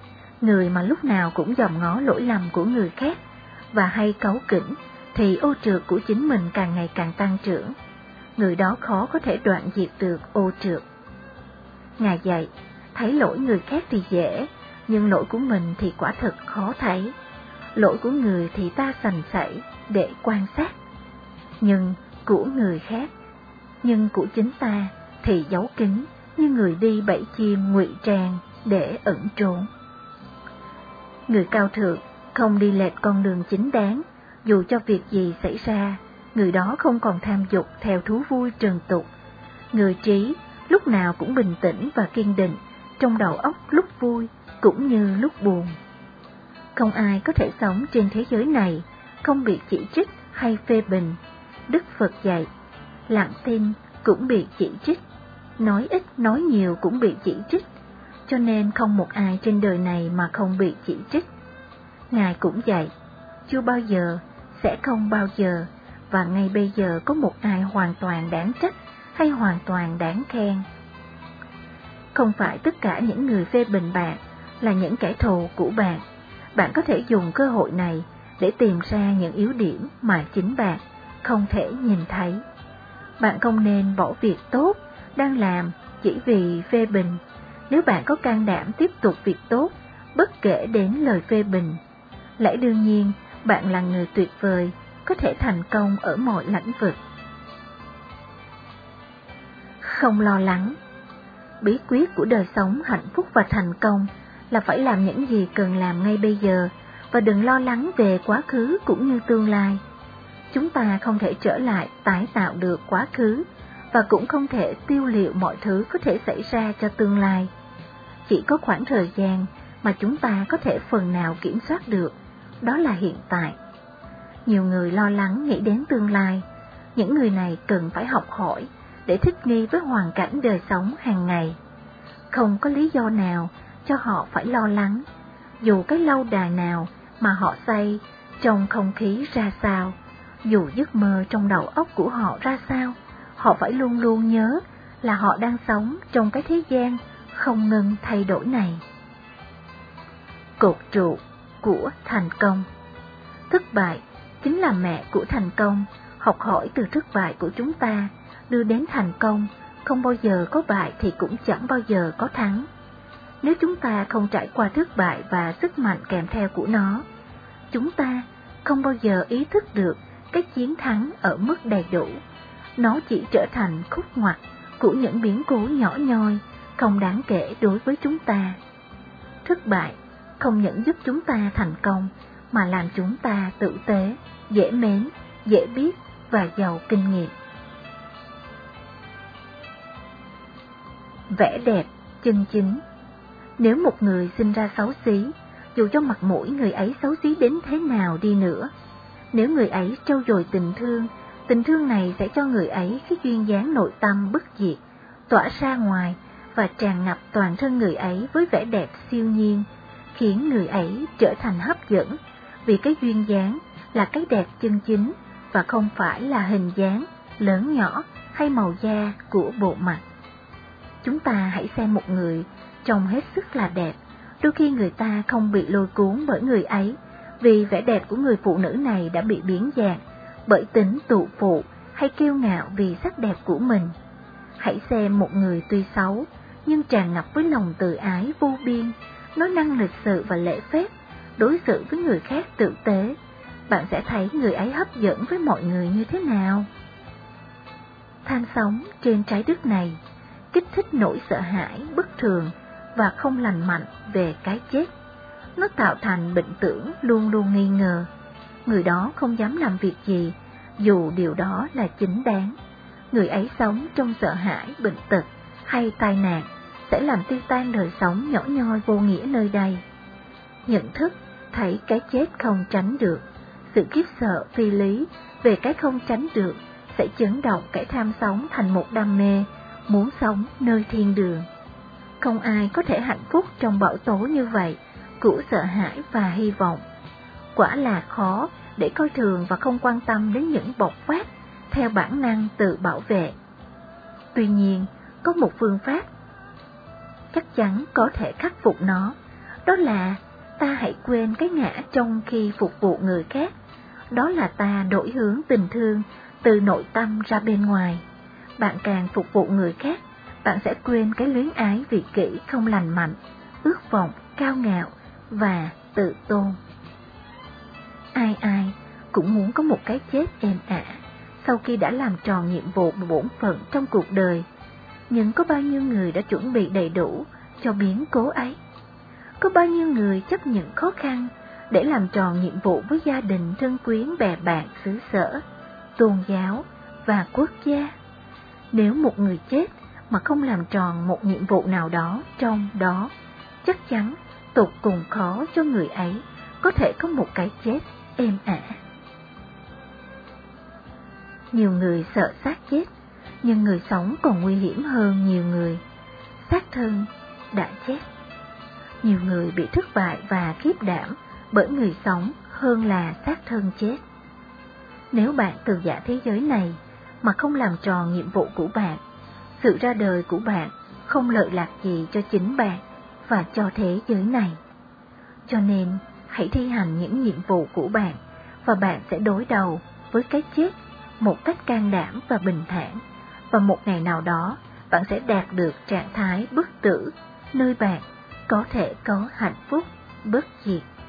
Speaker 1: Người mà lúc nào cũng dòm ngó lỗi lầm của người khác và hay cáu kỉnh thì ô trượt của chính mình càng ngày càng tăng trưởng. Người đó khó có thể đoạn diệt được ô trượt. Ngài dạy, thấy lỗi người khác thì dễ, nhưng lỗi của mình thì quả thực khó thấy. Lỗi của người thì ta sành sảy để quan sát, nhưng của người khác, nhưng của chính ta thì giấu kín như người đi bẫy chim ngụy trang để ẩn trốn. Người cao thượng không đi lệch con đường chính đáng, dù cho việc gì xảy ra, người đó không còn tham dục theo thú vui trần tục. Người trí lúc nào cũng bình tĩnh và kiên định, trong đầu óc lúc vui cũng như lúc buồn. Không ai có thể sống trên thế giới này không bị chỉ trích hay phê bình. Đức Phật dạy, lặng tin cũng bị chỉ trích, nói ít nói nhiều cũng bị chỉ trích, cho nên không một ai trên đời này mà không bị chỉ trích. Ngài cũng dạy, chưa bao giờ, sẽ không bao giờ, và ngay bây giờ có một ai hoàn toàn đáng trách hay hoàn toàn đáng khen. Không phải tất cả những người phê bình bạn là những kẻ thù của bạn. Bạn có thể dùng cơ hội này để tìm ra những yếu điểm mà chính bạn không thể nhìn thấy. Bạn không nên bỏ việc tốt đang làm chỉ vì phê bình. Nếu bạn có can đảm tiếp tục việc tốt, bất kể đến lời phê bình, lẽ đương nhiên bạn là người tuyệt vời, có thể thành công ở mọi lĩnh vực. Không lo lắng. Bí quyết của đời sống hạnh phúc và thành công là phải làm những gì cần làm ngay bây giờ và đừng lo lắng về quá khứ cũng như tương lai. Chúng ta không thể trở lại tái tạo được quá khứ và cũng không thể tiêu liệu mọi thứ có thể xảy ra cho tương lai. Chỉ có khoảng thời gian mà chúng ta có thể phần nào kiểm soát được, đó là hiện tại. Nhiều người lo lắng nghĩ đến tương lai. Những người này cần phải học hỏi để thích nghi với hoàn cảnh đời sống hàng ngày. Không có lý do nào cho họ phải lo lắng, dù cái lâu đài nào mà họ xây trong không khí ra sao, dù giấc mơ trong đầu óc của họ ra sao, họ phải luôn luôn nhớ là họ đang sống trong cái thế gian không ngừng thay đổi này. Cột trụ của thành công. Thất bại chính là mẹ của thành công. Học hỏi từ thất bại của chúng ta đưa đến thành công. Không bao giờ có bại thì cũng chẳng bao giờ có thắng. Nếu chúng ta không trải qua thất bại và sức mạnh kèm theo của nó, chúng ta không bao giờ ý thức được cái chiến thắng ở mức đầy đủ. Nó chỉ trở thành khúc ngoặt của những biến cố nhỏ nhoi, không đáng kể đối với chúng ta. Thất bại không những giúp chúng ta thành công, mà làm chúng ta tử tế, dễ mến, dễ biết và giàu kinh nghiệm. Vẻ đẹp chân chính. Nếu một người sinh ra xấu xí, dù cho mặt mũi người ấy xấu xí đến thế nào đi nữa, nếu người ấy trau dồi tình thương, tình thương này sẽ cho người ấy cái duyên dáng nội tâm bất diệt, tỏa ra ngoài và tràn ngập toàn thân người ấy với vẻ đẹp siêu nhiên, khiến người ấy trở thành hấp dẫn, vì cái duyên dáng là cái đẹp chân chính và không phải là hình dáng, lớn nhỏ hay màu da của bộ mặt. Chúng ta hãy xem một người trông hết sức là đẹp, đôi khi người ta không bị lôi cuốn bởi người ấy, vì vẻ đẹp của người phụ nữ này đã bị biến dạng bởi tính tụ phụ hay kiêu ngạo vì sắc đẹp của mình. Hãy xem một người tuy xấu nhưng tràn ngập với lòng từ ái vô biên, nói năng lịch sự và lễ phép, đối xử với người khác tử tế. Bạn sẽ thấy người ấy hấp dẫn với mọi người như thế nào. Than sống trên trái đất này kích thích nỗi sợ hãi bất thường và không lành mạnh về cái chết. Nó tạo thành bệnh tưởng luôn luôn nghi ngờ. Người đó không dám làm việc gì, dù điều đó là chính đáng. Người ấy sống trong sợ hãi, bệnh tật hay tai nạn sẽ làm tiêu tan đời sống nhỏ nhoi vô nghĩa nơi đây. Nhận thức thấy cái chết không tránh được, sự khiếp sợ phi lý về cái không tránh được sẽ chấn động cái tham sống thành một đam mê, muốn sống nơi thiên đường. Không ai có thể hạnh phúc trong bão tố như vậy của sợ hãi và hy vọng. Quả là khó để coi thường và không quan tâm đến những bộc phát theo bản năng tự bảo vệ. Tuy nhiên, có một phương pháp chắc chắn có thể khắc phục nó, đó là ta hãy quên cái ngã trong khi phục vụ người khác. Đó là ta đổi hướng tình thương từ nội tâm ra bên ngoài. Bạn càng phục vụ người khác, bạn sẽ quên cái luyến ái vị kỷ không lành mạnh, ước vọng cao ngạo và tự tôn. Ai ai cũng muốn có một cái chết êm ả sau khi đã làm tròn nhiệm vụ và bổn phận trong cuộc đời. Nhưng có bao nhiêu người đã chuẩn bị đầy đủ cho biến cố ấy? Có bao nhiêu người chấp nhận khó khăn để làm tròn nhiệm vụ với gia đình, thân quyến, bè bạn, xứ sở, tôn giáo và quốc gia? Nếu một người chết mà không làm tròn một nhiệm vụ nào đó trong đó, chắc chắn tột cùng khó cho người ấy có thể có một cái chết êm ả. Nhiều người sợ xác chết, nhưng người sống còn nguy hiểm hơn nhiều người. Xác thân đã chết. Nhiều người bị thất bại và khiếp đảm bởi người sống hơn là xác thân chết. Nếu bạn từ giả thế giới này mà không làm tròn nhiệm vụ của bạn, sự ra đời của bạn không lợi lạc gì cho chính bạn và cho thế giới này. Cho nên, hãy thi hành những nhiệm vụ của bạn và bạn sẽ đối đầu với cái chết một cách can đảm và bình thản, và một ngày nào đó bạn sẽ đạt được trạng thái bất tử, nơi bạn có thể có hạnh phúc bất diệt.